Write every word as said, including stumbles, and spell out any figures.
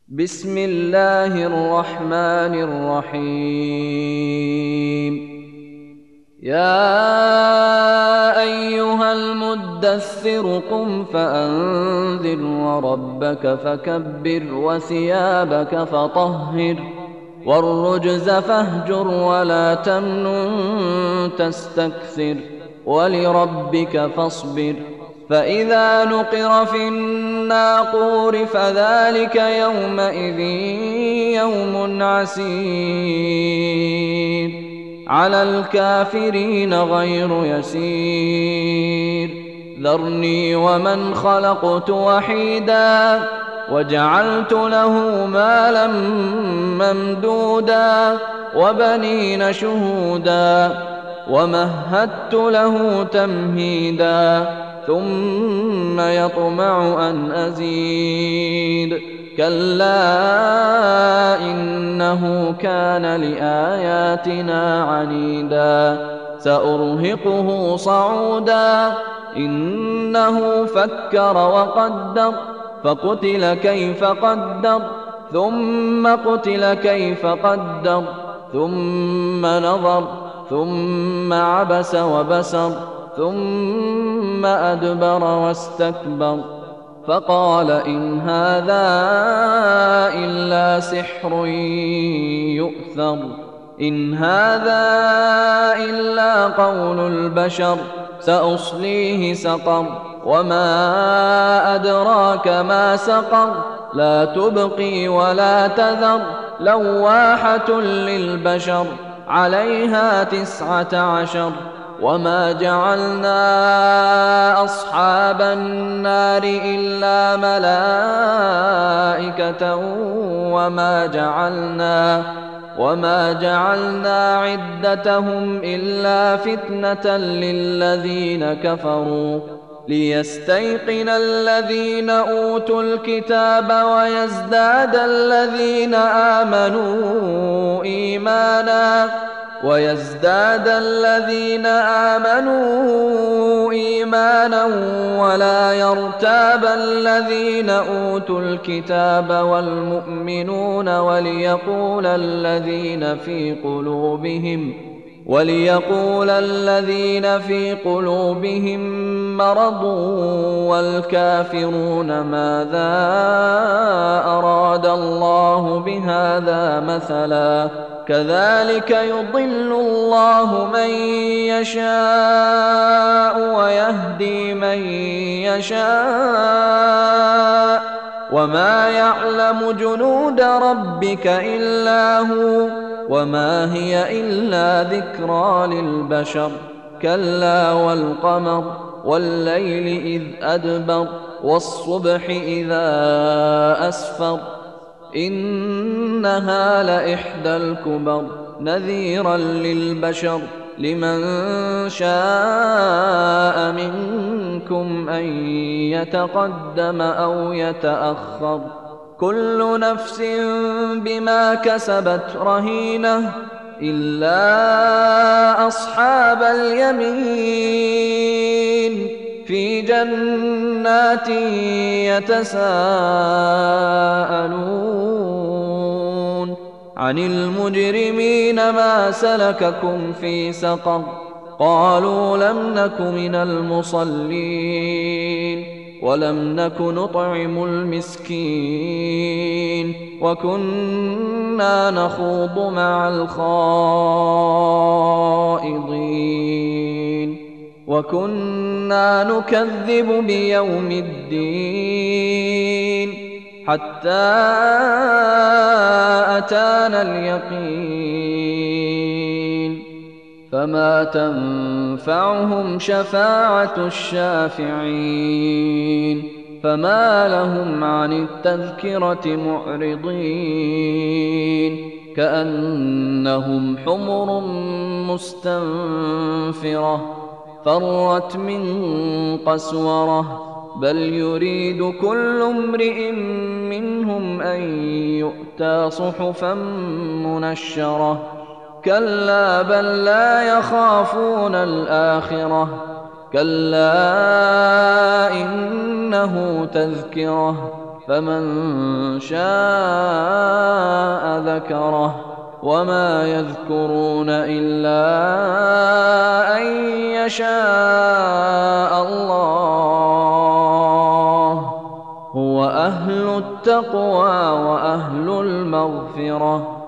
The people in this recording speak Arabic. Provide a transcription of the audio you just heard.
بسم الله الرحمن الرحيم. يا أيها المدثر قم فأنذر وربك فكبر وثيابك فطهر والرجز فاهجر ولا تمنن تستكثر ولربك فاصبر. فإذا نقر في الناقور فذلك يومئذ يوم عسير على الكافرين غير يسير. ذرني ومن خلقت وحيدا وجعلت له مالا ممدودا وبنين شهودا ومهدت له تمهيدا ثم يطمع أن أزيد. كلا إنه كان لآياتنا عنيدا سأرهقه صعودا. إنه فكر وقدر فقتل كيف قدر ثم قتل كيف قدر ثم نظر ثم عبس وبسر ثم أدبر واستكبر فقال إن هذا إلا سحر يؤثر إن هذا إلا قول البشر سأصليه سقر وما أدراك ما سقر لا تبقي ولا تذر لواحة للبشر عليها تسعة عشر. وما جعلنا أصحاب النار إلا ملائكة وما جعلنا وما جعلنا عدتهم إلا فتنة للذين كفروا ليستيقن الذين أوتوا الكتاب ويزداد الذين آمنوا إيمانا ويزداد الذين آمنوا إيمانا ولا يرتاب الذين أوتوا الكتاب والمؤمنون وليقول الذين في قلوبهم وليقول الذين في قلوبهم مرض والكافرون ماذا أراد الله بهذا مثلا كذلك يضل الله من يشاء ويهدي من يشاء وما يعلم جنود ربك إلا هو وما هي إلا ذكرى للبشر. كلا والقمر والليل إذ أدبر والصبح إذا أسفر إنها لإحدى الكبر نذيرا للبشر لمن شاء منكم أن يتقدم أو يتأخر. كل نفس بما كسبت رهينة إلا أصحاب اليمين في جنات يتساءلون عن المجرمين ما سلككم في سقر قالوا لم نك من المصلين ولم نك نطعم المسكين وكنا نخوض مع الخائضين وكنا نكذب بيوم الدين حتى أتانا اليقين فما تنفعهم شفاعة الشافعين فما لهم عن التذكرة معرضين كأنهم حمر مستنفرة فرت من قسورة بل يريد كل امرئ منهم أن يؤتى صحفا منشرة كلا بل لا يخافون الآخرة كلا إنه تذكرة فمن شاء ذكره. وما يذكرون إلا أن يشاء الله. هو أهل التقوى وأهل المغفرة.